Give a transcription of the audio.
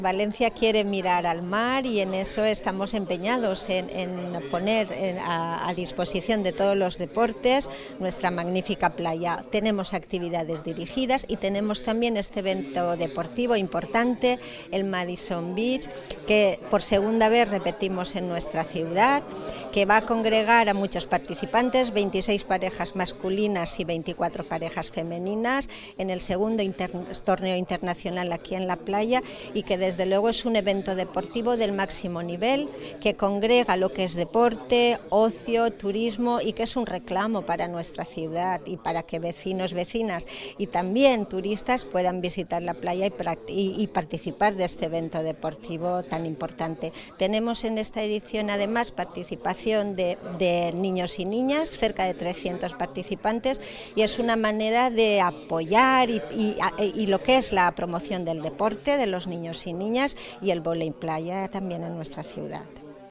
Valencia quiere mirar al mar y en eso estamos empeñados en poner a disposición de todos los deportes nuestra magnífica playa. Tenemos actividades dirigidas y tenemos también este evento deportivo importante, el Madison Beach, que por segunda vez repetimos en nuestra ciudad, que va a congregar a muchos participantes, 26 parejas masculinas y 24 parejas femeninas, en el segundo torneo internacional aquí en la playa, y que desde luego es un evento deportivo del máximo nivel, que congrega lo que es deporte, ocio, turismo, y que es un reclamo para nuestra ciudad y para que vecinos, vecinas y también turistas puedan visitar la playa y participar de este evento deportivo tan importante. Tenemos en esta edición además participación de niños y niñas, cerca de 300 participantes, y es una manera de apoyar y lo que es la promoción del deporte de los niños y niñas y el vóley playa también en nuestra ciudad.